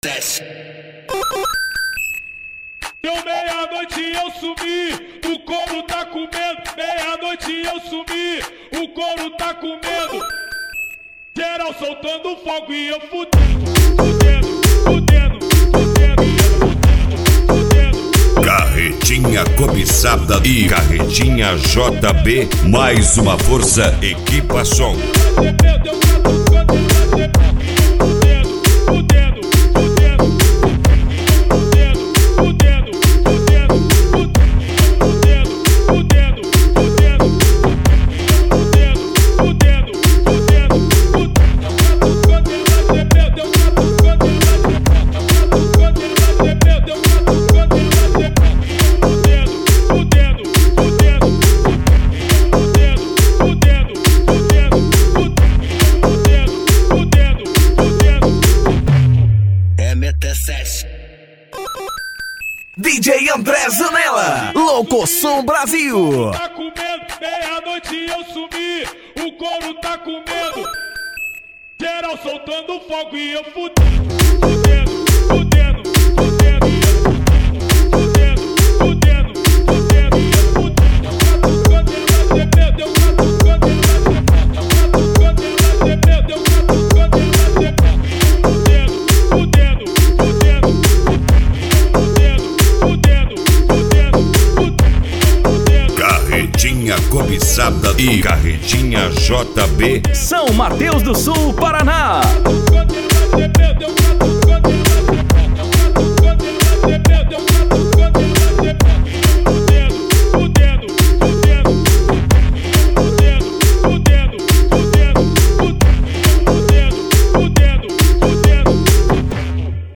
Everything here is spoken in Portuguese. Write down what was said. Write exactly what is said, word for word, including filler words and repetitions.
Deu meia-noite eu sumi, o couro tá comendo. Meia-noite eu sumi, o couro tá comendo. Geral soltando fogo e eu fudendo, fudendo, fudendo, fudendo, fudendo. Carretinha cobiçada e Carretinha J B, mais uma força, equipa som. D J André Zanella, Locoção Brasil. Tá comendo, meia-noite eu sumi, o couro tá comendo. Geral soltando fogo e eu fudendo, fudendo, fudendo, fudendo, fudendo, fudendo, fudendo, Carretinha cobiçada e Carretinha J B, São Mateus do Sul, Paraná. fudendo.